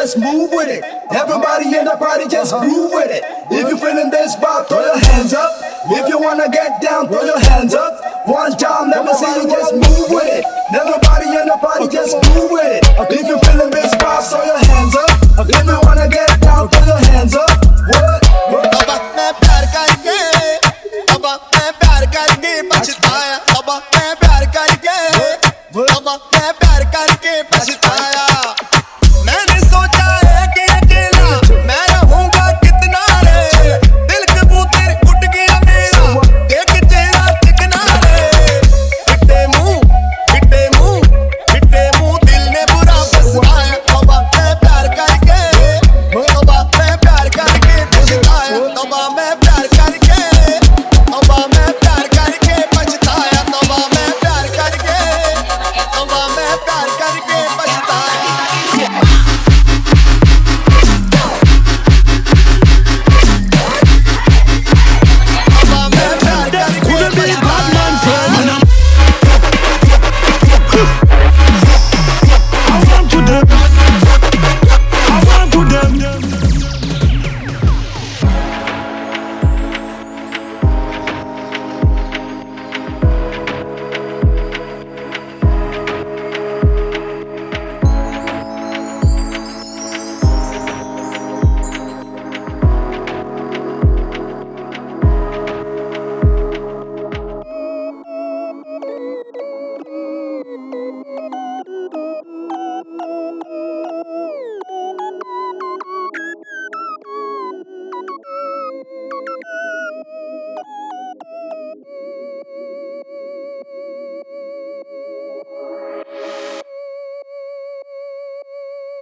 just move with it. Everybody in the party, just groove with it. If you feeling this vibe, throw your hands up. If you wanna get down, throw your hands up. One time, let me see you just move with it. Everybody in the party, just move with it. If you feeling this vibe, throw your hands up. If you wanna get down, throw your hands up. What? अब मैं प्यार करके, अब मैं प्यार करके पछताया, अब मैं प्यार करके, अब मैं प्यार